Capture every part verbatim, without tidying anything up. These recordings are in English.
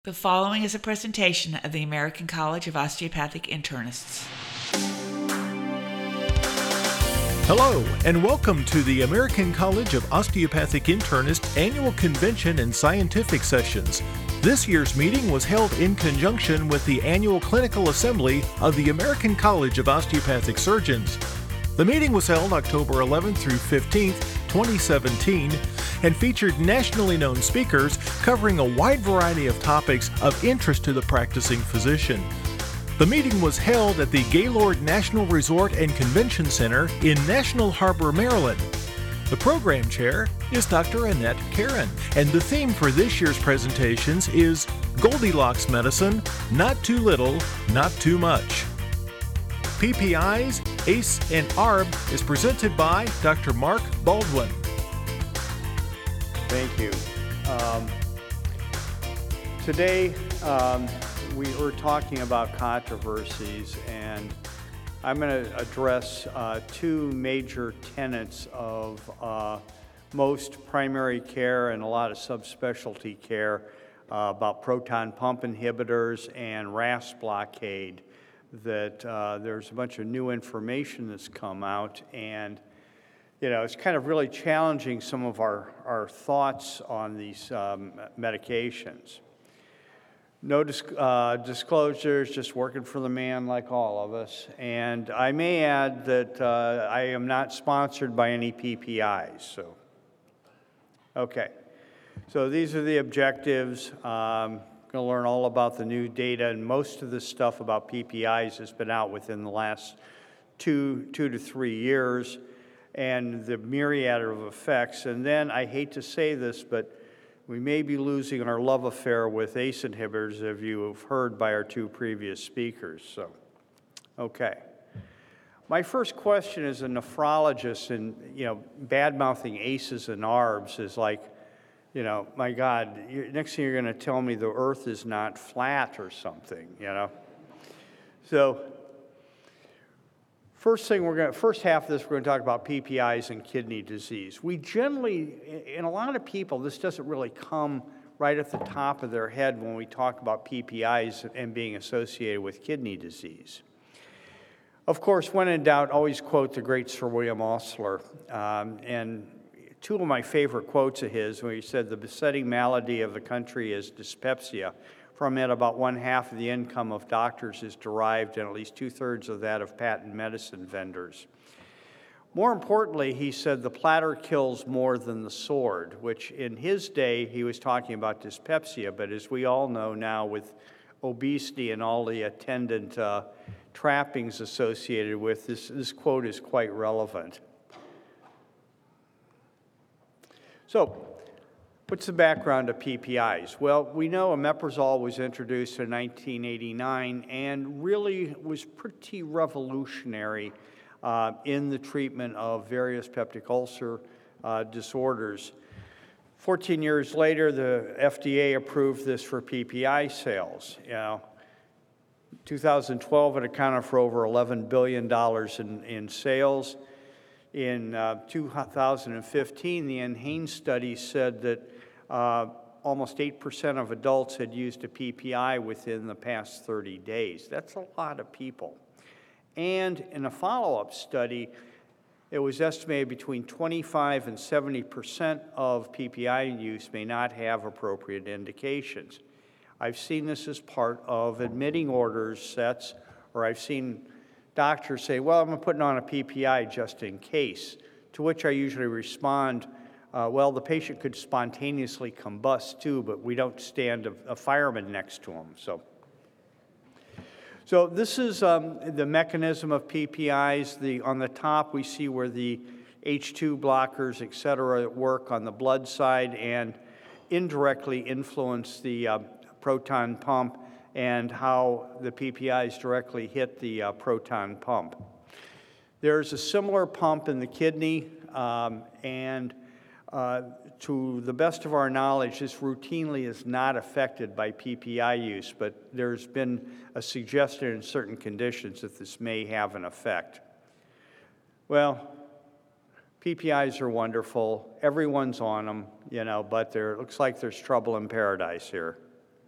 The following is a presentation of the American College of Osteopathic Internists. Hello, and welcome to the American College of Osteopathic Internists Annual Convention and Scientific Sessions. This year's meeting was held in conjunction with the Annual Clinical Assembly of the American College of Osteopathic Surgeons. The meeting was held October eleventh through fifteenth, twenty seventeen, and featured nationally known speakers covering a wide variety of topics of interest to the practicing physician. The meeting was held at the Gaylord National Resort and Convention Center in National Harbor, Maryland. The program chair is Doctor Annette Karen, and the theme for this year's presentations is Goldilocks Medicine, Not Too Little, Not Too Much. P P Is, A C E, and A R B is presented by Doctor Mark Baldwin. Thank you. Um, today, um, we were talking about controversies, and I'm going to address uh, two major tenets of uh, most primary care and a lot of subspecialty care uh, about proton pump inhibitors and R A S blockade. That uh, there's a bunch of new information that's come out, and you know, it's kind of really challenging some of our, our thoughts on these um, medications. No disc, uh, disclosures, just working for the man like all of us. And I may add that uh, I am not sponsored by any P P Is. So, okay. So these are the objectives. Um, going to learn all about the new data, and most of this stuff about P P Is has been out within the last two, two to three years. And the myriad of effects. And then, I hate to say this, but we may be losing our love affair with A C E inhibitors, as you have heard by our two previous speakers. So, okay. My first question as a nephrologist, and you know, bad-mouthing A C Es and A R Bs is like, you know, my God, next thing you're going to tell me the earth is not flat or something, you know? So, First thing we're going to, first half of this, we're going to talk about P P Is and kidney disease. We generally, in a lot of people, this doesn't really come right at the top of their head when we talk about P P Is and being associated with kidney disease. Of course, when in doubt, always quote the great Sir William Osler. Um, and two of my favorite quotes of his, when he said, "The besetting malady of the country is dyspepsia. From it, about one half of the income of doctors is derived, and at least two-thirds of that of patent medicine vendors." More importantly, he said, "The platter kills more than the sword," which in his day, he was talking about dyspepsia, but as we all know now with obesity and all the attendant uh, trappings associated with this, this quote is quite relevant. So, what's the background of P P Is? Well, we know omeprazole was introduced in nineteen eighty-nine and really was pretty revolutionary uh, in the treatment of various peptic ulcer uh, disorders. fourteen years later, the F D A approved this for P P I sales. You know, two thousand twelve, it accounted for over eleven billion dollars in, in sales. In uh, two thousand fifteen, the NHANES study said that uh, almost eight percent of adults had used a P P I within the past thirty days. That's a lot of people. And in a follow-up study, it was estimated between twenty-five and seventy percent of P P I use may not have appropriate indications. I've seen this as part of admitting orders sets, or I've seen doctors say, "Well, I'm putting on a P P I just in case," to which I usually respond, uh, well, the patient could spontaneously combust too, but we don't stand a, a fireman next to him. So, so this is um, the mechanism of P P Is. The, on the top, we see where the H two blockers, et cetera, work on the blood side and indirectly influence the uh, proton pump, and how the P P Is directly hit the uh, proton pump. There's a similar pump in the kidney, um, and uh, to the best of our knowledge, this routinely is not affected by P P I use, but there's been a suggestion in certain conditions that this may have an effect. Well, P P Is are wonderful. Everyone's on them, you know, but there it looks like there's trouble in paradise here.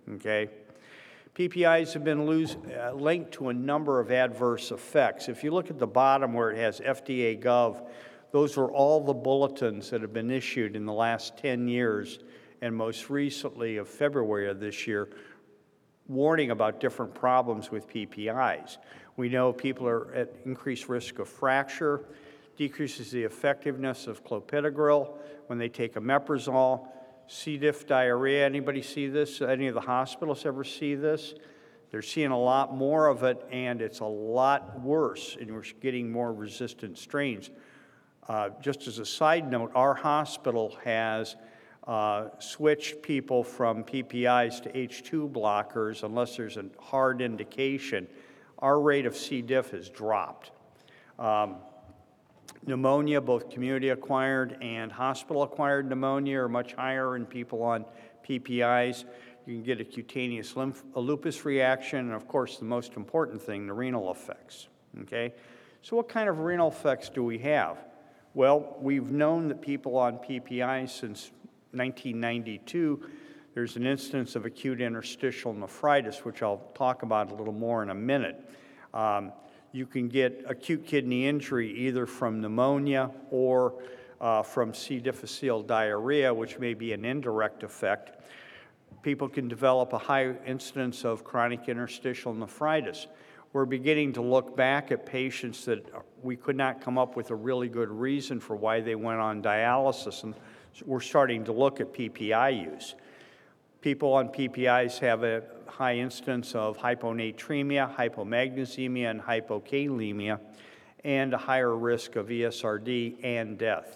okay? P P Is have been lose, uh, linked to a number of adverse effects. If you look at the bottom where it has F D A Gov, those are all the bulletins that have been issued in the last ten years, and most recently of February of this year, warning about different problems with P P Is. We know people are at increased risk of fracture, decreases the effectiveness of clopidogrel when they take omeprazole, C. diff diarrhea. Anybody see this? Any of the hospitals ever see this? They're seeing a lot more of it, and it's a lot worse, and we're getting more resistant strains. Uh, just as a side note, our hospital has uh, switched people from P P Is to H two blockers unless there's a hard indication. Our rate of C. diff has dropped. Um, Pneumonia, both community-acquired and hospital-acquired pneumonia, are much higher in people on P P Is. You can get a cutaneous lymph, a lupus reaction, and of course, the most important thing, the renal effects, okay? So what kind of renal effects do we have? Well, we've known that people on P P Is since nineteen ninety-two, there's an instance of acute interstitial nephritis, which I'll talk about a little more in a minute. Um, You can get acute kidney injury either from pneumonia or uh, from C. difficile diarrhea, which may be an indirect effect. People can develop a high incidence of chronic interstitial nephritis. We're beginning to look back at patients that we could not come up with a really good reason for why they went on dialysis, and we're starting to look at P P I use. People on P P Is have a high incidence of hyponatremia, hypomagnesemia, and hypokalemia, and a higher risk of E S R D and death.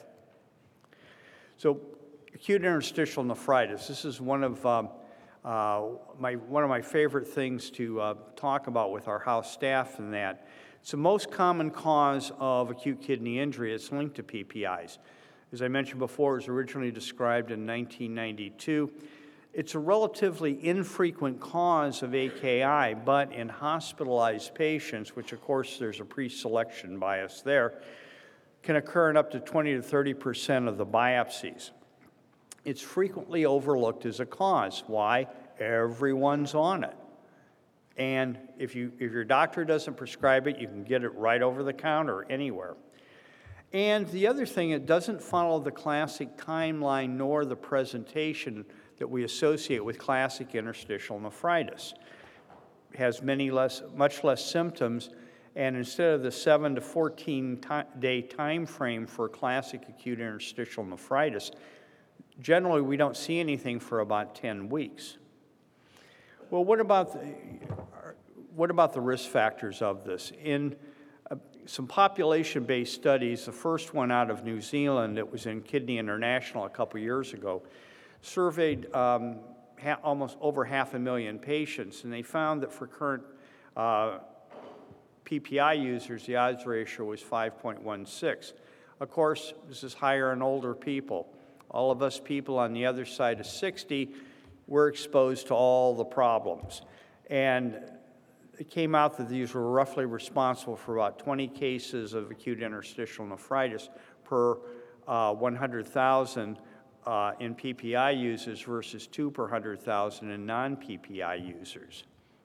So, acute interstitial nephritis. This is one of um, uh, my one of my favorite things to uh, talk about with our house staff. And that it's the most common cause of acute kidney injury. It's linked to P P Is. As I mentioned before, it was originally described in nineteen ninety-two. It's a relatively infrequent cause of A K I, but in hospitalized patients, which of course there's a pre-selection bias there, can occur in up to twenty to thirty percent of the biopsies. It's frequently overlooked as a cause. Why? Everyone's on it. And if, you, if your doctor doesn't prescribe it, you can get it right over the counter anywhere. And the other thing, it doesn't follow the classic timeline nor the presentation that we associate with classic interstitial nephritis. It has many less, much less symptoms, and instead of the seven to fourteen day time frame for classic acute interstitial nephritis, generally we don't see anything for about ten weeks. Well, what about the, what about the risk factors of this? In uh, some population-based studies, the first one out of New Zealand, that was in Kidney International a couple years ago, surveyed um, ha almost over half a million patients, and they found that for current uh, P P I users, the odds ratio was five point one six. Of course, this is higher in older people. All of us people on the other side of sixty, we're exposed to all the problems. And it came out that these were roughly responsible for about twenty cases of acute interstitial nephritis per uh, one hundred thousand uh, in P P I users versus two per one hundred thousand in non-P P I users.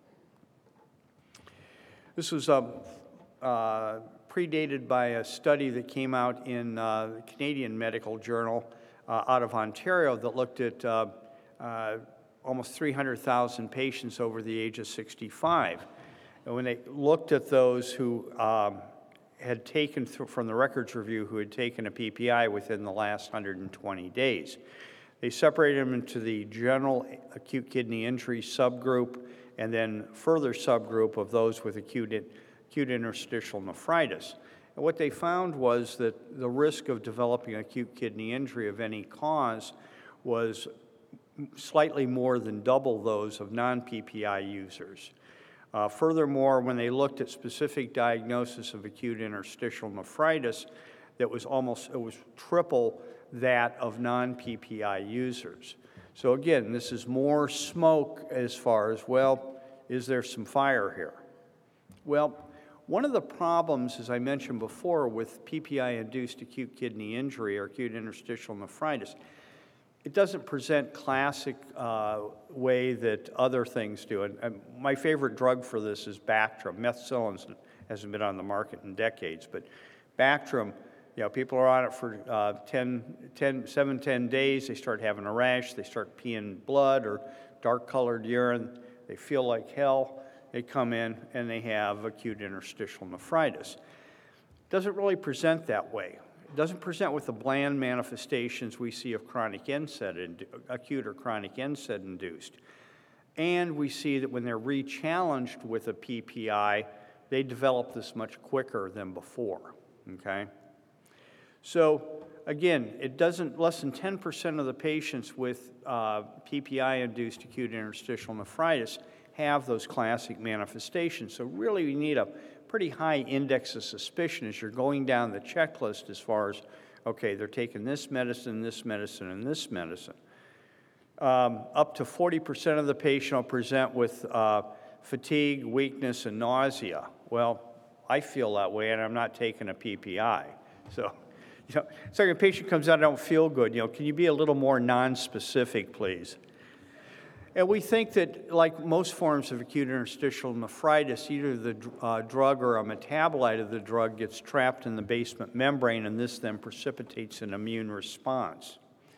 This was uh, uh, predated by a study that came out in uh, the Canadian Medical Journal uh, out of Ontario that looked at uh, uh, almost three hundred thousand patients over the age of sixty-five. And when they looked at those who um, had taken, th from the records review, who had taken a P P I within the last one hundred twenty days, they separated them into the general acute kidney injury subgroup and then further subgroup of those with acute, acute interstitial nephritis. And what they found was that the risk of developing acute kidney injury of any cause was slightly more than double those of non-P P I users. Uh, furthermore, when they looked at specific diagnosis of acute interstitial nephritis, that was almost, it was triple that of non-P P I users. So again, this is more smoke as far as, well, is there some fire here? Well, one of the problems, as I mentioned before, with P P I-induced acute kidney injury or acute interstitial nephritis, it doesn't present classic uh, way that other things do. And, and my favorite drug for this is Bactrim. Methicillin hasn't been on the market in decades, but Bactrim, you know, people are on it for uh, ten, ten, seven, ten days. They start having a rash. They start peeing blood or dark-colored urine. They feel like hell. They come in and they have acute interstitial nephritis. Doesn't really present that way. It doesn't present with the bland manifestations we see of chronic N SAID, acute or chronic N SAID induced. And we see that when they're re-challenged with a P P I, they develop this much quicker than before, okay? So again, it doesn't, less than ten percent of the patients with uh, P P I-induced acute interstitial nephritis have those classic manifestations. So really we need a pretty high index of suspicion as you're going down the checklist as far as, okay, they're taking this medicine, this medicine, and this medicine. Um, up to forty percent of the patient will present with uh, fatigue, weakness, and nausea. Well, I feel that way, and I'm not taking a P P I. So, you know, so a patient comes out, I don't feel good. You know, can you be a little more non-specific, please? And we think that, like most forms of acute interstitial nephritis, either the uh, drug or a metabolite of the drug gets trapped in the basement membrane, and this then precipitates an immune response.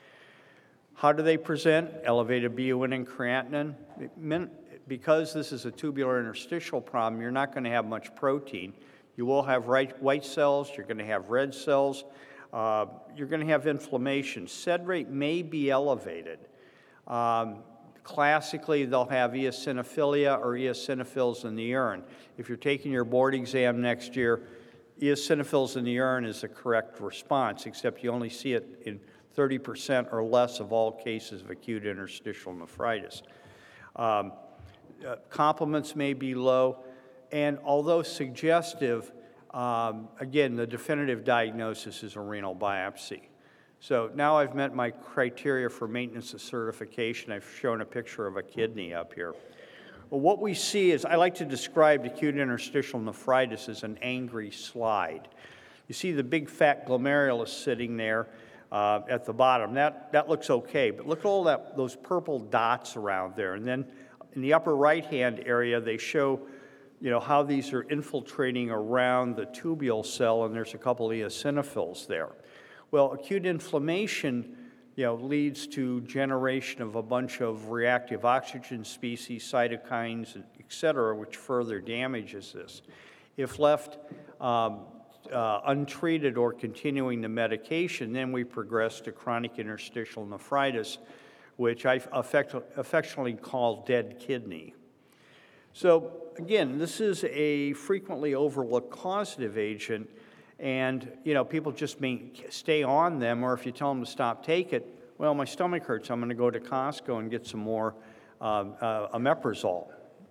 How do they present? Elevated B U N and creatinine. Because this is a tubular interstitial problem, you're not going to have much protein. You will have white cells, you're going to have red cells, uh, you're going to have inflammation. SED rate may be elevated. Um, classically, they'll have eosinophilia or eosinophils in the urine. If you're taking your board exam next year, eosinophils in the urine is a correct response, except you only see it in thirty percent or less of all cases of acute interstitial nephritis. Um, uh, complements may be low, and although suggestive, um, again, the definitive diagnosis is a renal biopsy. So now I've met my criteria for maintenance of certification. I've shown a picture of a kidney up here. Well, what we see is, I like to describe acute interstitial nephritis as an angry slide. You see the big fat glomerulus sitting there uh, at the bottom. That, that looks okay, but look at all that, those purple dots around there. And then in the upper right-hand area, they show you know, how these are infiltrating around the tubule cell, and there's a couple of eosinophils there. Well, acute inflammation, you know, leads to generation of a bunch of reactive oxygen species, cytokines, et cetera, which further damages this. If left um, uh, untreated or continuing the medication, then we progress to chronic interstitial nephritis, which I affect, affectionately call dead kidney. So again, this is a frequently overlooked causative agent, and you know, people just may stay on them, or if you tell them to stop, take it, well, my stomach hurts, I'm going to go to Costco and get some more uh, uh, omeprazole.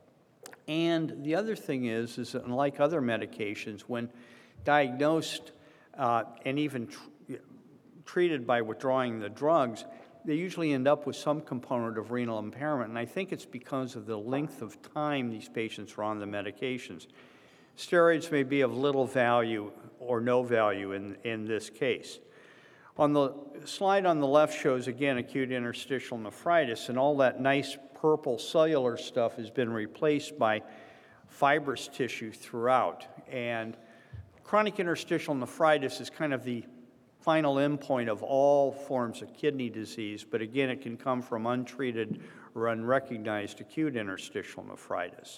And the other thing is, is that unlike other medications, when diagnosed uh, and even tr treated by withdrawing the drugs, they usually end up with some component of renal impairment, and I think it's because of the length of time these patients are on the medications. Steroids may be of little value or no value in, in this case. On the slide on the left shows, again, acute interstitial nephritis, and all that nice purple cellular stuff has been replaced by fibrous tissue throughout. And chronic interstitial nephritis is kind of the final endpoint of all forms of kidney disease, but again, it can come from untreated or unrecognized acute interstitial nephritis.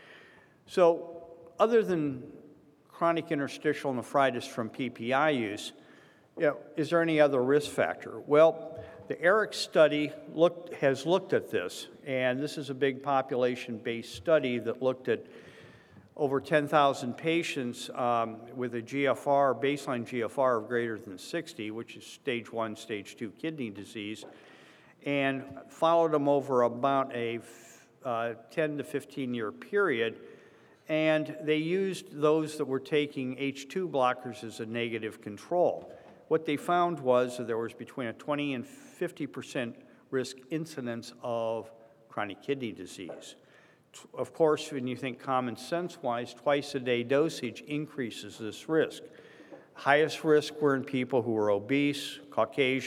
So, other than chronic interstitial nephritis from P P I use, you know, is there any other risk factor? Well, the ERIC study looked, has looked at this, and this is a big population-based study that looked at over ten thousand patients um, with a G F R, baseline G F R of greater than sixty, which is stage one, stage two kidney disease, and followed them over about a uh, ten to fifteen year period. And they used those that were taking H two blockers as a negative control. What they found was that there was between a twenty and fifty percent risk incidence of chronic kidney disease. Of course, when you think common sense-wise, twice-a-day dosage increases this risk. Highest risk were in people who were obese, Caucasian,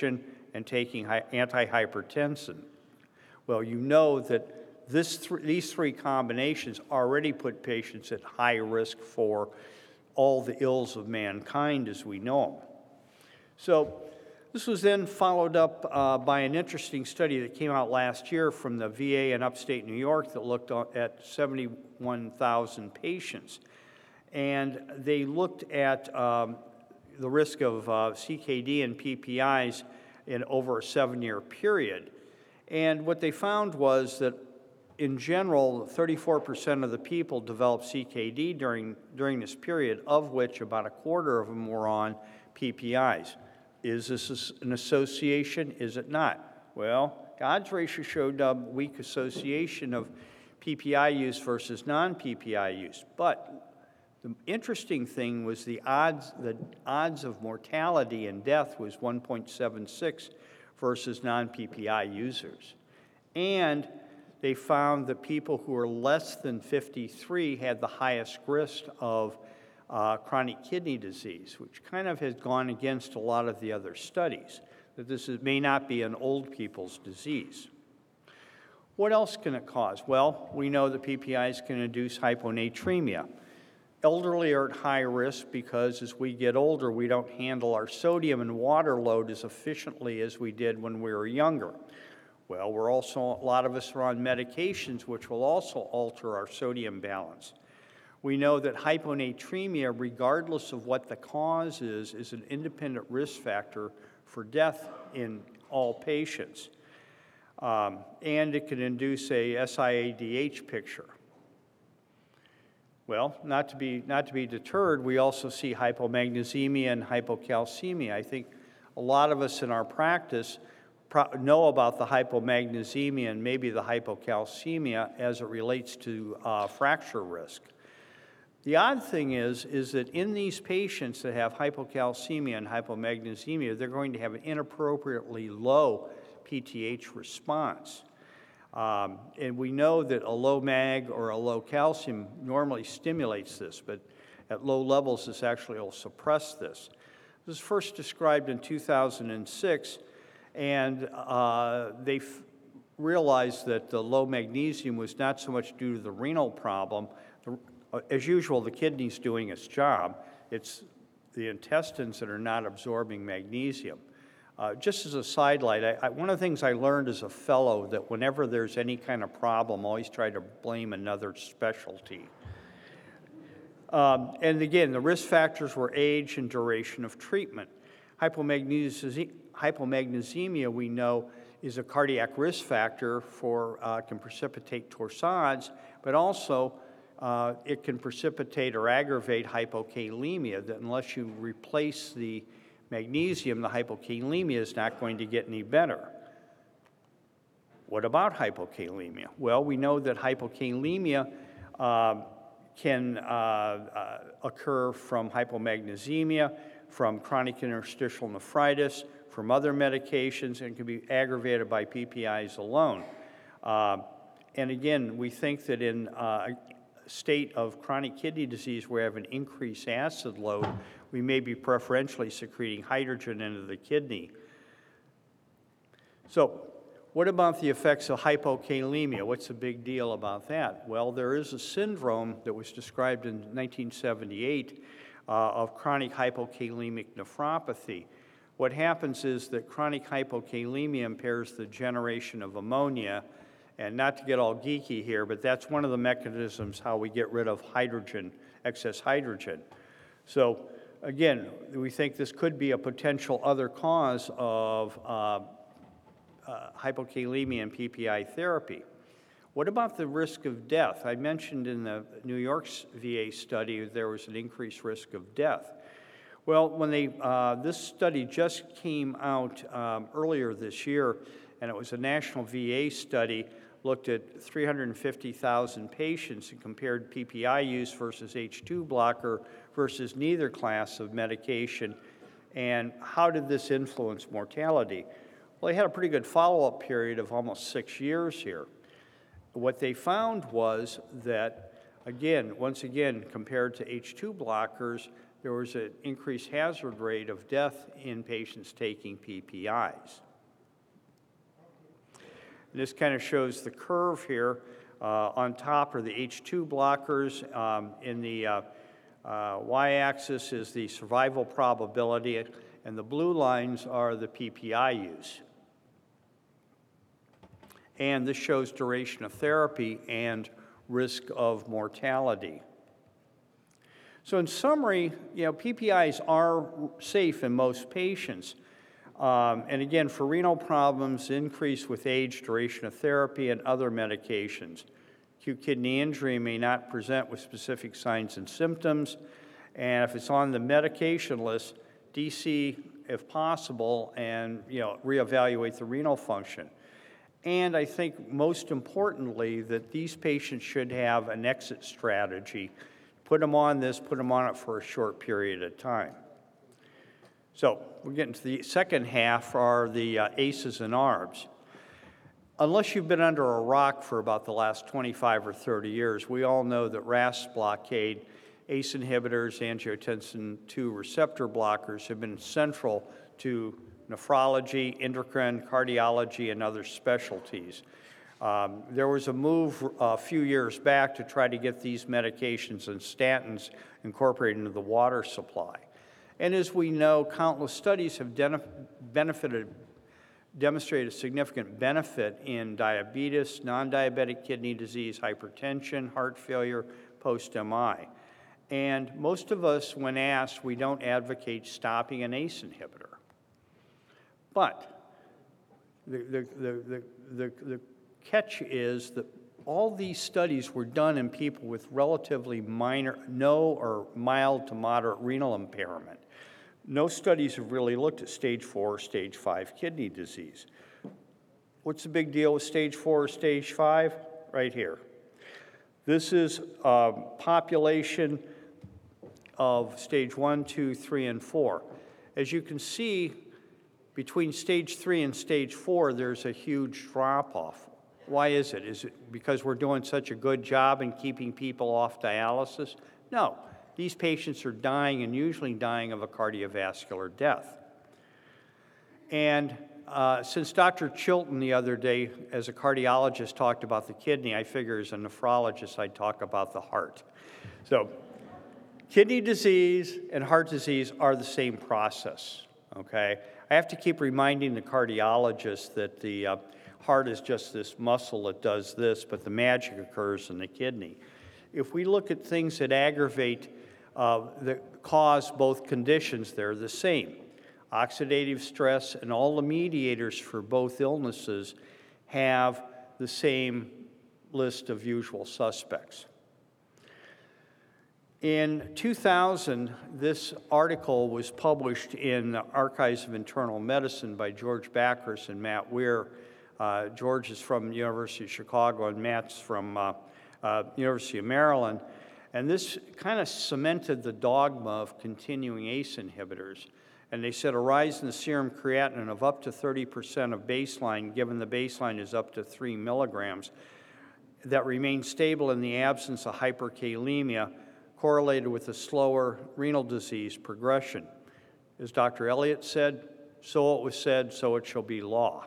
and taking hi- antihypertensive. Well, you know that this th- these three combinations already put patients at high risk for all the ills of mankind as we know them. So this was then followed up uh, by an interesting study that came out last year from the V A in upstate New York that looked at seventy-one thousand patients. And they looked at um, the risk of uh, C K D and P P Is in over a seven-year period. And what they found was that in general, thirty-four percent of the people developed C K D during, during this period, of which about a quarter of them were on P P Is. Is this an association? Is it not? Well, odds ratio showed a weak association of P P I use versus non-P P I use. But the interesting thing was the odds, the odds of mortality and death was one point seven six versus non-P P I users. And they found that people who were less than fifty-three had the highest risk of uh, chronic kidney disease, which kind of has gone against a lot of the other studies, that this is, may not be an old people's disease. What else can it cause? Well, we know that P P Is can induce hyponatremia. Elderly are at high risk because as we get older, we don't handle our sodium and water load as efficiently as we did when we were younger. Well, we're also, a lot of us are on medications which will also alter our sodium balance. We know that hyponatremia, regardless of what the cause is, is an independent risk factor for death in all patients. Um, and it can induce a S I A D H picture. Well, not to be, not to be deterred, we also see hypomagnesemia and hypocalcemia. I think a lot of us in our practice pro- know about the hypomagnesemia and maybe the hypocalcemia as it relates to uh, fracture risk. The odd thing is, is that in these patients that have hypocalcemia and hypomagnesemia, they're going to have an inappropriately low P T H response. Um, and we know that a low mag or a low calcium normally stimulates this, but at low levels, this actually will suppress this. This was first described in two thousand six, and uh, they f- realized that the low magnesium was not so much due to the renal problem. The, uh, as usual, the kidney's doing its job. It's the intestines that are not absorbing magnesium. Uh, just as a sidelight, I, I, one of the things I learned as a fellow that whenever there's any kind of problem, always try to blame another specialty. Um, and again, the risk factors were age and duration of treatment. Hypomagnesemia, hypomagnesemia we know, is a cardiac risk factor for, uh, can precipitate torsades, but also uh, it can precipitate or aggravate hypokalemia, that unless you replace the magnesium, the hypokalemia is not going to get any better. What about hypokalemia? Well, we know that hypokalemia uh, can uh, uh, occur from hypomagnesemia, from chronic interstitial nephritis, from other medications, and can be aggravated by P P Is alone. Uh, and again, we think that in uh, a state of chronic kidney disease where we have an increased acid load, we may be preferentially secreting hydrogen into the kidney. So, what about the effects of hypokalemia? What's the big deal about that? Well, there is a syndrome that was described in nineteen seventy-eight uh, of chronic hypokalemic nephropathy. What happens is that chronic hypokalemia impairs the generation of ammonia, and not to get all geeky here, but that's one of the mechanisms how we get rid of hydrogen, excess hydrogen. So, again, we think this could be a potential other cause of uh, uh, hypokalemia and P P I therapy. What about the risk of death? I mentioned in the New York's V A study there was an increased risk of death. Well, when they, uh, this study just came out um, earlier this year, and it was a national V A study, looked at three hundred fifty thousand patients and compared P P I use versus H two blocker versus neither class of medication, and how did this influence mortality? Well, they had a pretty good follow-up period of almost six years here. What they found was that, again, once again, compared to H two blockers, there was an increased hazard rate of death in patients taking P P Is. And this kind of shows the curve here. Uh, on top are the H two blockers. Um, in the uh, uh, y-axis is the survival probability, and the blue lines are the P P I use. And this shows duration of therapy and risk of mortality. So in summary, you know, P P Is are safe in most patients. Um, and again, for renal problems, increase with age, duration of therapy, and other medications. Acute kidney injury may not present with specific signs and symptoms. And if it's on the medication list, D C if possible, and you know, reevaluate the renal function. And I think most importantly that these patients should have an exit strategy. Put them on this, put them on it for a short period of time. So we're getting to the second half are the uh, A C Es and A R Bs. Unless you've been under a rock for about the last twenty-five or thirty years, we all know that R A S blockade, A C E inhibitors, angiotensin two receptor blockers have been central to nephrology, endocrine, cardiology, and other specialties. Um, there was a move a few years back to try to get these medications and statins incorporated into the water supply. And as we know, countless studies have benefited, demonstrated a significant benefit in diabetes, non-diabetic kidney disease, hypertension, heart failure, post-M I. And most of us, when asked, we don't advocate stopping an A C E inhibitor. But the, the, the, the, the, the catch is that all these studies were done in people with relatively minor, no or mild to moderate renal impairment. No studies have really looked at stage four or stage five kidney disease. What's the big deal with stage four or stage five? Right here. This is a population of stage one, two, three, and four. As you can see, between stage three and stage four, there's a huge drop-off. Why is it? Is it because we're doing such a good job in keeping people off dialysis? No. These patients are dying, and usually dying of a cardiovascular death. And uh, since Doctor Chilton the other day, as a cardiologist, talked about the kidney, I figure as a nephrologist, I'd talk about the heart. So kidney disease and heart disease are the same process, okay? I have to keep reminding the cardiologist that the uh, heart is just this muscle that does this, but the magic occurs in the kidney. If we look at things that aggravate, uh, that cause both conditions, they're the same. Oxidative stress and all the mediators for both illnesses have the same list of usual suspects. In two thousand, this article was published in the Archives of Internal Medicine by George Bacchus and Matt Weir. Uh, George is from the University of Chicago, and Matt's from uh, uh, University of Maryland. And this kind of cemented the dogma of continuing A C E inhibitors. And they said a rise in the serum creatinine of up to thirty percent of baseline, given the baseline is up to three milligrams, that remains stable in the absence of hyperkalemia, correlated with a slower renal disease progression. As Doctor Elliott said, so it was said, so it shall be law.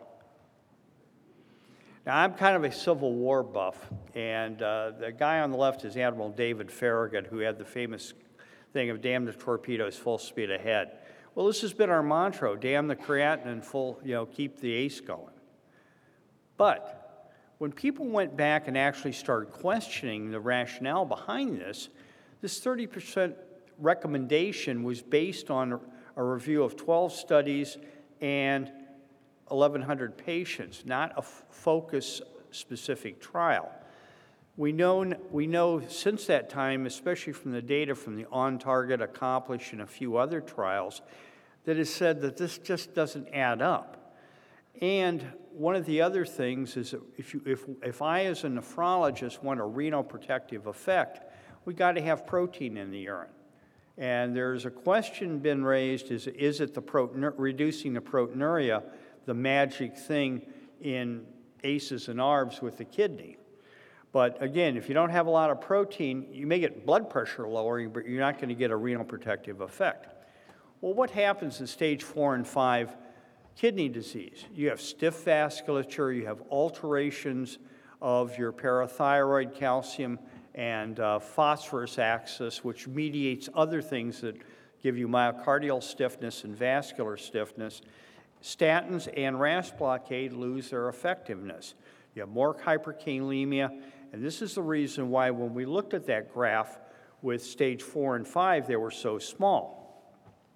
Now, I'm kind of a Civil War buff, and uh, the guy on the left is Admiral David Farragut, who had the famous thing of damn the torpedoes, full speed ahead. Well, this has been our mantra, damn the creatinine, full, you know, keep the A C E going. But when people went back and actually started questioning the rationale behind this, this thirty percent recommendation was based on a review of twelve studies and eleven hundred patients, not a focus-specific trial. We know, we know since that time, especially from the data from the OnTarget, Accomplish, and a few other trials, that has said that this just doesn't add up. And one of the other things is that if, you, if, if I, as a nephrologist, want a renal protective effect, we got to have protein in the urine. And there's a question been raised, is, is it the protein, reducing the proteinuria, the magic thing in A C Es and A R Bs with the kidney? But again, if you don't have a lot of protein, you may get blood pressure lowering, but you're not going to get a renal protective effect. Well, what happens in stage four and five Kidney disease. You have stiff vasculature, you have alterations of your parathyroid calcium and uh, phosphorus axis, which mediates other things that give you myocardial stiffness and vascular stiffness. Statins and R A S blockade lose their effectiveness. You have more hyperkalemia, and this is the reason why when we looked at that graph with stage four and five, they were so small.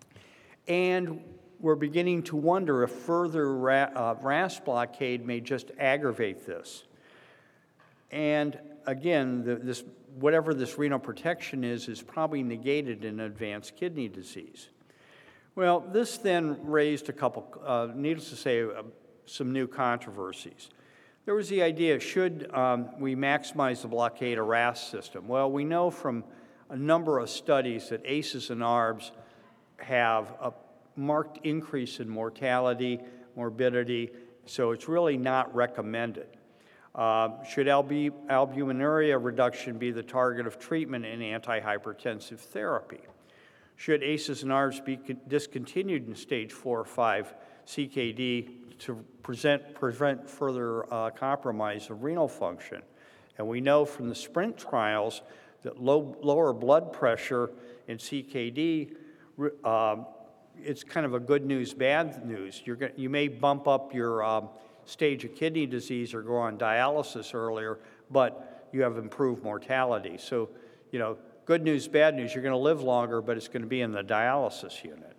And we're beginning to wonder if further uh, R A S blockade may just aggravate this. And again, the, this, whatever this renal protection is, is probably negated in advanced kidney disease. Well, this then raised a couple, uh, needless to say, uh, some new controversies. There was the idea, should um, we maximize the blockade of R A S system? Well, we know from a number of studies that A C Es and A R Bs have a marked increase in mortality, morbidity, so it's really not recommended. Uh, should albu albuminuria reduction be the target of treatment in antihypertensive therapy? Should A C Es and A R Bs be discontinued in stage four or five C K D to present, prevent further uh, compromise of renal function? And we know from the SPRINT trials that low, lower blood pressure in C K D, uh, it's kind of a good news, bad news. You're gonna, you may bump up your um, stage of kidney disease or go on dialysis earlier, but you have improved mortality. So, you know, good news, bad news, you're going to live longer, but it's going to be in the dialysis unit.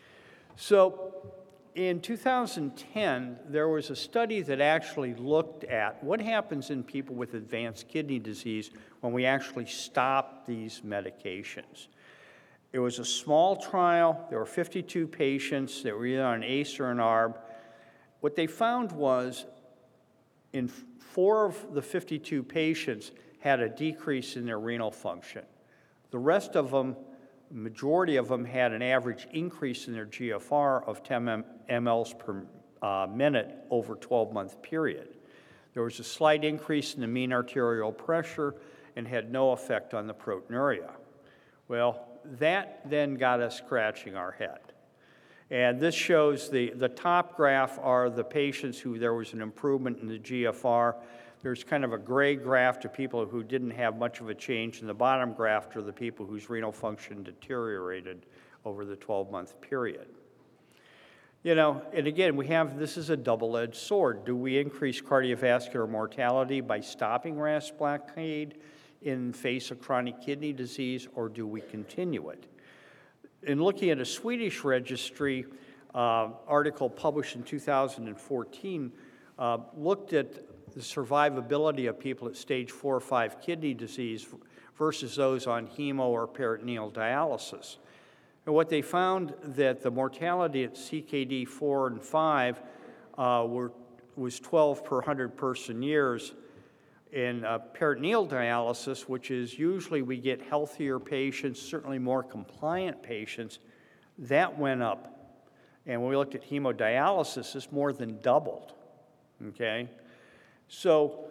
So in two thousand ten, there was a study that actually looked at what happens in people with advanced kidney disease when we actually stop these medications. It was a small trial. There were fifty-two patients that were either on A C E or an A R B. What they found was in four of the fifty-two patients had a decrease in their renal function. The rest of them, the majority of them, had an average increase in their G F R of ten milliliters per uh, minute over a twelve-month period. There was a slight increase in the mean arterial pressure and had no effect on the proteinuria. Well, that then got us scratching our head. And this shows the, the top graph are the patients who there was an improvement in the G F R. There's kind of a gray graph to people who didn't have much of a change, and the bottom graph are the people whose renal function deteriorated over the twelve-month period. You know, and again, we have, this is a double-edged sword. Do we increase cardiovascular mortality by stopping R A S blockade in face of chronic kidney disease, or do we continue it? In looking at a Swedish registry uh, article published in two thousand fourteen, uh, looked at the survivability of people at stage four or five kidney disease versus those on hemo or peritoneal dialysis. And what they found that the mortality at C K D four and five uh, were, was twelve per one hundred person years. In uh, peritoneal dialysis, which is usually we get healthier patients, certainly more compliant patients, that went up. And when we looked at hemodialysis, it's more than doubled, okay? So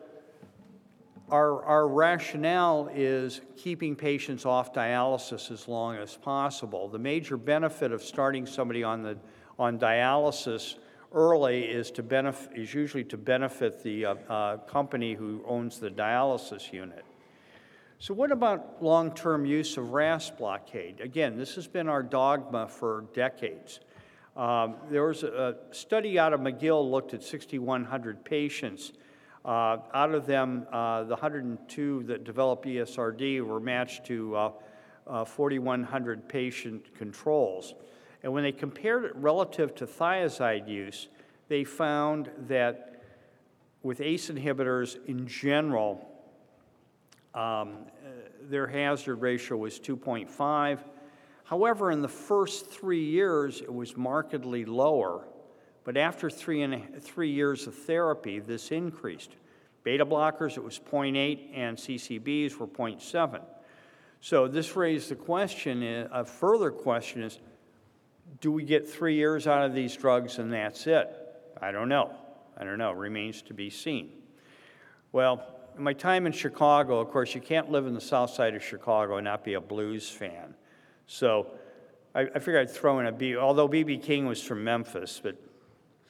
our, our rationale is keeping patients off dialysis as long as possible. The major benefit of starting somebody on, the, on dialysis early is to benefit, is usually to benefit the uh, uh, company who owns the dialysis unit. So what about long-term use of R A S blockade? Again, this has been our dogma for decades. Um, there was a, a study out of McGill looked at sixty-one hundred patients. Uh, out of them, uh, the one hundred two that developed E S R D were matched to uh, uh, forty-one hundred patient controls. And when they compared it relative to thiazide use, they found that with A C E inhibitors in general, um, their hazard ratio was two point five. However, in the first three years, it was markedly lower. But after three, and, three years of therapy, this increased. Beta blockers, it was zero point eight, and C C Bs were zero point seven. So this raised the question, a further question is, do we get three years out of these drugs and that's it? I don't know. I don't know. Remains to be seen. Well, in my time in Chicago, of course, you can't live in the south side of Chicago and not be a blues fan. So I, I figured I'd throw in a B, although B B King was from Memphis, but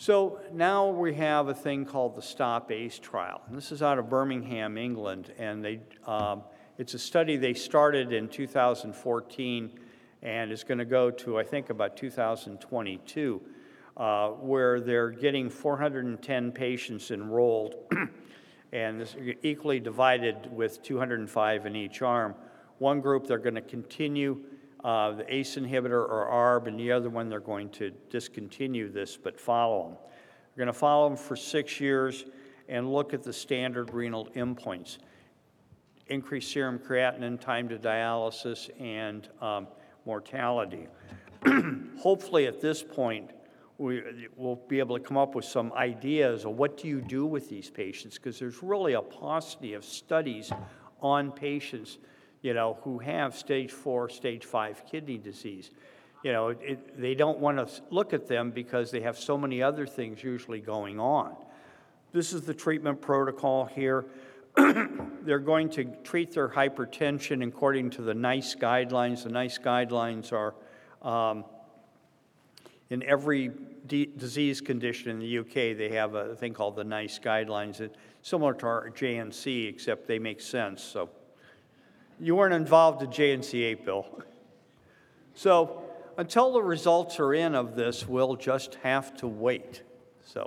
So now we have a thing called the STOP ACE trial. And this is out of Birmingham, England, and they, um, it's a study they started in two thousand fourteen and is going to go to, I think, about two thousand twenty-two, uh, where they're getting four hundred ten patients enrolled, and this is equally divided with two hundred five in each arm. One group, they're going to continue uh, the ACE inhibitor or A R B, and the other one, they're going to discontinue this but follow them. We're going to follow them for six years and look at the standard renal endpoints: increased serum creatinine, time to dialysis, and um, mortality. Hopefully at this point, we will be able to come up with some ideas of what do you do with these patients, because there's really a paucity of studies on patients, you know, who have stage four, stage five kidney disease. You know, it, they don't want to look at them because they have so many other things usually going on. This is the treatment protocol here. They're going to treat their hypertension according to the NICE guidelines. The NICE guidelines are um, in every d disease condition in the U K, they have a thing called the NICE guidelines. It's similar to our J N C, except they make sense. So you weren't involved in J N C eight, Bill. So until the results are in of this, we'll just have to wait. So.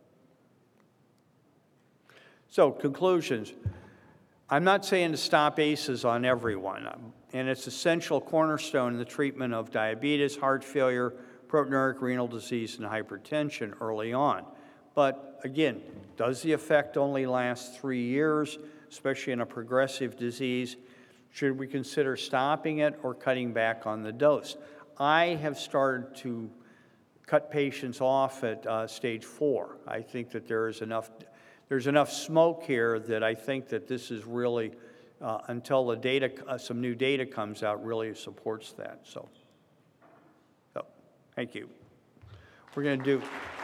So, conclusions. I'm not saying to stop ACEs on everyone, and it's essential cornerstone in the treatment of diabetes, heart failure, proteinuric renal disease, and hypertension early on. But again, does the effect only last three years, especially in a progressive disease? Should we consider stopping it or cutting back on the dose? I have started to cut patients off at uh, stage four. I think that there is enough There's enough smoke here that I think that this is really, uh, until the data, uh, some new data comes out, really supports that. So, so thank you. We're going to do,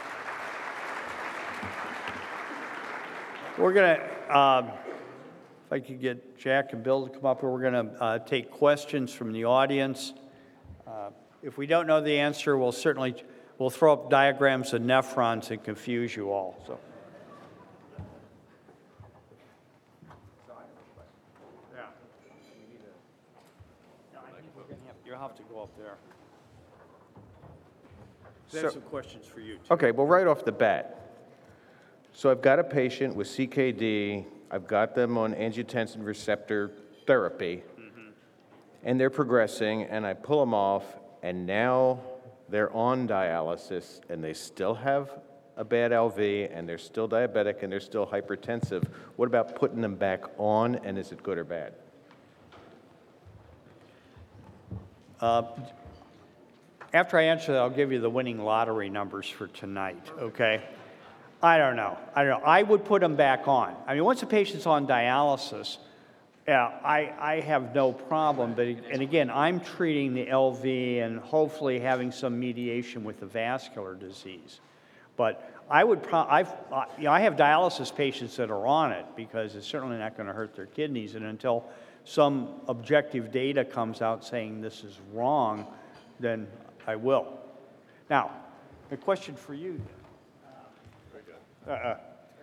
we're going to, um, if I could get Jack and Bill to come up here, we're going to uh, take questions from the audience. Uh, if we don't know the answer, we'll certainly, we'll throw up diagrams of nephrons and confuse you all. So. You'll have to go up there. So I have some questions for you, too. Okay, well, right off the bat. So I've got a patient with C K D. I've got them on angiotensin receptor therapy, mm-hmm. and they're progressing, and I pull them off, and now they're on dialysis, and they still have a bad L V, and they're still diabetic, and they're still hypertensive. What about putting them back on, and is it good or bad? Uh, after I answer that, I'll give you the winning lottery numbers for tonight, okay? I don't know. I don't know. I would put them back on. I mean, once a patient's on dialysis, yeah, I, I have no problem. But, and again, I'm treating the L V and hopefully having some mediation with the vascular disease. But I would, pro I've, uh, you know, I have dialysis patients that are on it because it's certainly not going to hurt their kidneys. And until some objective data comes out saying this is wrong, then I will. Now, a question for you. Uh,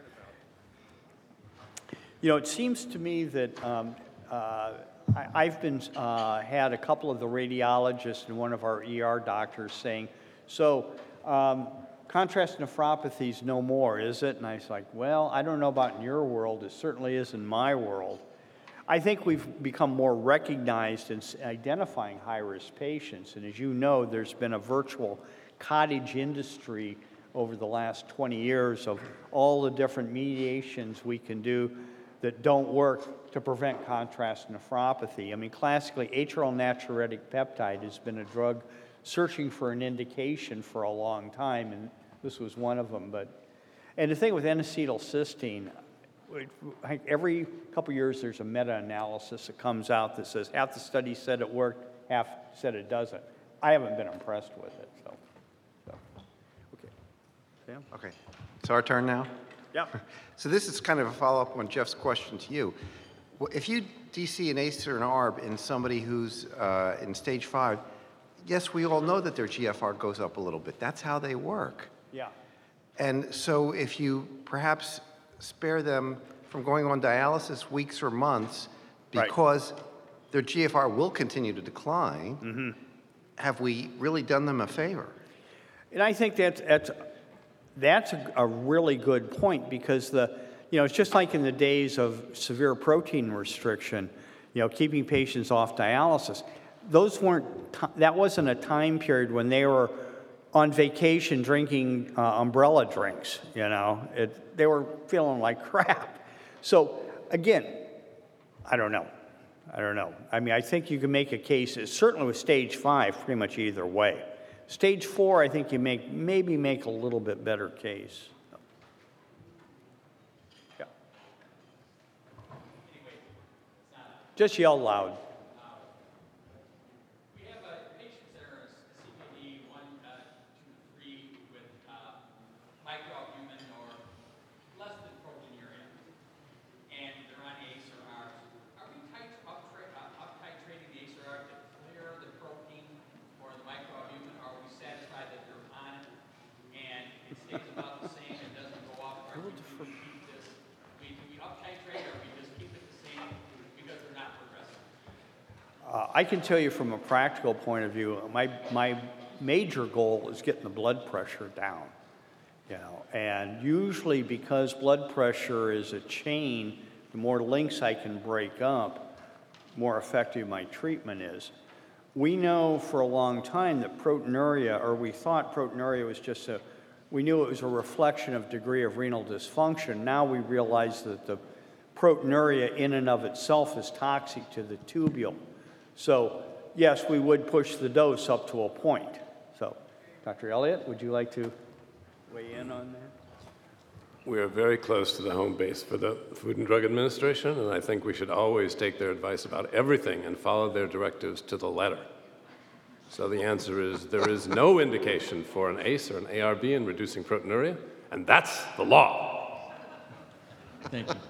you know, it seems to me that um, uh, I, I've been uh, had a couple of the radiologists and one of our E R doctors saying, so um, contrast nephropathy is no more, is it? And I was like, well, I don't know about in your world. It certainly is in my world. I think we've become more recognized in identifying high-risk patients. And as you know, there's been a virtual cottage industry over the last twenty years of all the different mediations we can do that don't work to prevent contrast nephropathy. I mean, classically, atrial natriuretic peptide has been a drug searching for an indication for a long time, and this was one of them. But, and the thing with N-acetylcysteine, every couple years there's a meta-analysis that comes out that says half the studies said it worked, half said it doesn't. I haven't been impressed with it. So, so. Okay. Sam? Okay. It's our turn now? Yeah. So this is kind of a follow-up on Jeff's question to you. Well, if you D C an ACE or an A R B in somebody who's uh, in stage five, yes, we all know that their G F R goes up a little bit. That's how they work. Yeah. And so if you perhaps spare them from going on dialysis weeks or months Right. because their G F R will continue to decline, Mm-hmm. have we really done them a favor? And I think that's, that's, that's a, a really good point, because the, you know, it's just like in the days of severe protein restriction, you know, keeping patients off dialysis. Those weren't, ti- that wasn't a time period when they were on vacation drinking uh, umbrella drinks, you know. It, they were feeling like crap. So again, I don't know. I don't know. I mean, I think you can make a case, certainly with stage five, pretty much either way. Stage four, I think you make, maybe make a little bit better case. Yeah. Just yell loud. We have uh, patients that are C K D one, uh, two, three with uh, microalbumin or less than proteinuria, and they're on A C E or A R B. Are we tight, up, uh, up titrating the A C E or A R B to clear the protein or the microalbumin, or are we satisfied that they're on it and it stays about the same and doesn't go up? Or do we keep this? We, do we up titrate, or we just keep it the same because they're not progressing? Uh, I can tell you from a practical point of view, my, my major goal is getting the blood pressure down. You know, and usually because blood pressure is a chain, the more links I can break up, more effective my treatment is. We know for a long time that proteinuria, or we thought proteinuria was just a, we knew it was a reflection of degree of renal dysfunction. Now we realize that the proteinuria in and of itself is toxic to the tubule. So yes, we would push the dose up to a point. So, Doctor Elliott, would you like to weigh in on that? We are very close to the home base for the Food and Drug Administration, and I think we should always take their advice about everything and follow their directives to the letter. So the answer is there is no indication for an A C E or an A R B in reducing proteinuria, and that's the law. Thank you.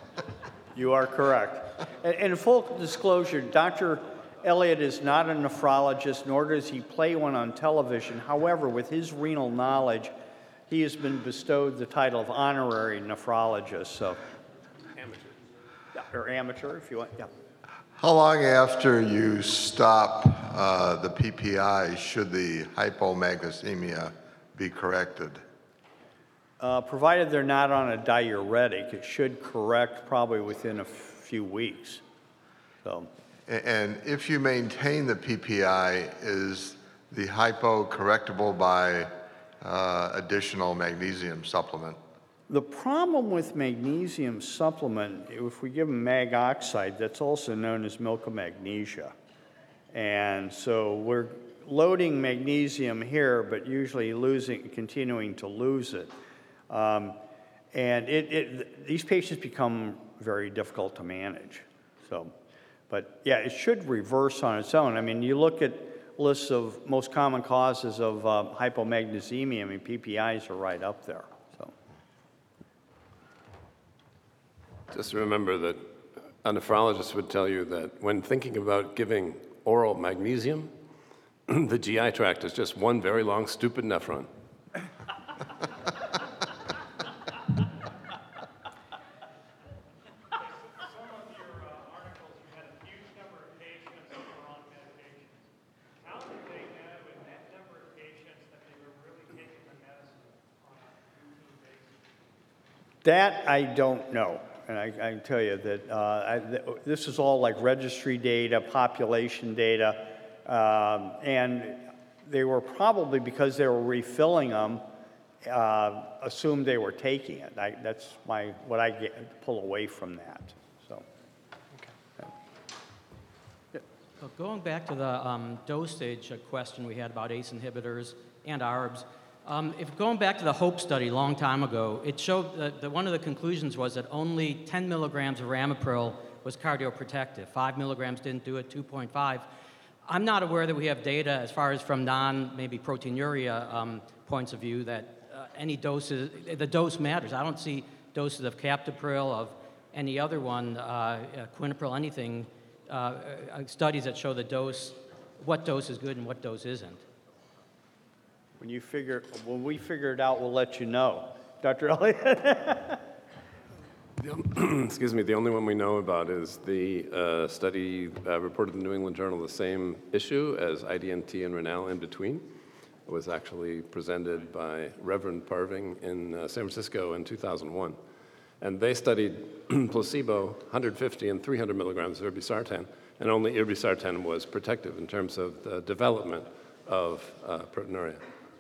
You are correct. And, and full disclosure, Doctor Elliott is not a nephrologist, nor does he play one on television. However, with his renal knowledge, he has been bestowed the title of honorary nephrologist. So, Amateur. yeah, or amateur, if you want. Yeah. How long after you stop uh, the P P I should the hypomagnesemia be corrected? Uh, provided they're not on a diuretic, it should correct probably within a few weeks. So, A- And if you maintain the P P I, is the hypo correctable by uh, additional magnesium supplement? the problem with magnesium supplement, if we give them mag oxide, that's also known as milk of magnesia. And so we're loading magnesium here, but usually losing, continuing to lose it. Um, and it, it, these patients become very difficult to manage. So, but yeah, it should reverse on its own. I mean, you look at lists of most common causes of uh, hypomagnesemia, I mean, P P Is are right up there. So, Just remember that a nephrologist would tell you that when thinking about giving oral magnesium, the G I tract is just one very long, stupid nephron. that I don't know. And I, I can tell you that uh, I, th this is all like registry data, population data, um, and they were probably, because they were refilling them, uh, assumed they were taking it. I, that's my, what I get, pull away from that. So, So going back to the um, dosage question we had about A C E inhibitors and A R Bs, um, if going back to the HOPE study a long time ago, it showed that, that one of the conclusions was that only ten milligrams of ramipril was cardioprotective. Five milligrams didn't do it, two point five. I'm not aware that we have data as far as from non, maybe proteinuria um, points of view that uh, any doses, the dose matters. I don't see doses of captopril, of any other one, uh, uh, quinapril, anything, uh, uh, studies that show the dose, what dose is good and what dose isn't. When you figure, when we figure it out, we'll let you know. Doctor Elliott? Excuse me, the only one we know about is the uh, study uh, reported in the New England Journal, the same issue as I D N T and Renal in between. It was actually presented by Reverend Parving in uh, San Francisco in two thousand one. And they studied placebo, one hundred fifty and three hundred milligrams of irbesartan, and only irbesartan was protective in terms of the development of uh, proteinuria.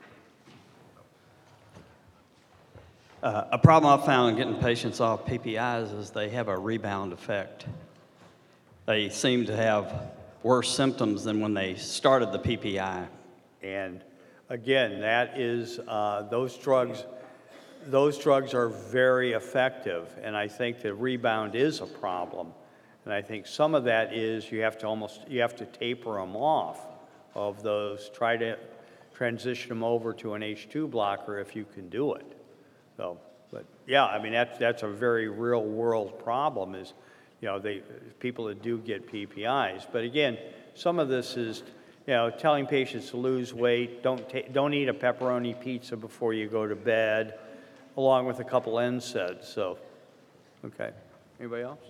Uh, a problem I've found in getting patients off P P Is is they have a rebound effect. They seem to have worse symptoms than when they started the P P I. And again, that is, uh, those drugs, those drugs are very effective, and I think the rebound is a problem. And I think some of that is you have to almost, you have to taper them off of those, try to transition them over to an H two blocker if you can do it. So, but yeah, I mean, that's, that's a very real world problem is, you know, they, people that do get P P Is. But again, some of this is, you know, telling patients to lose weight, don't, ta don't eat a pepperoni pizza before you go to bed, along with a couple N SAIDs. So, okay. Anybody else?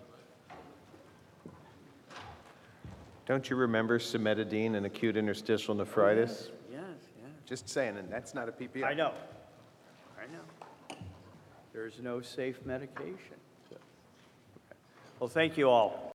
Don't you remember cimetidine and acute interstitial nephritis? Yes, yes. Just saying, and that's not a P P I. I know. I know. There's no safe medication. So, okay. Well, thank you all.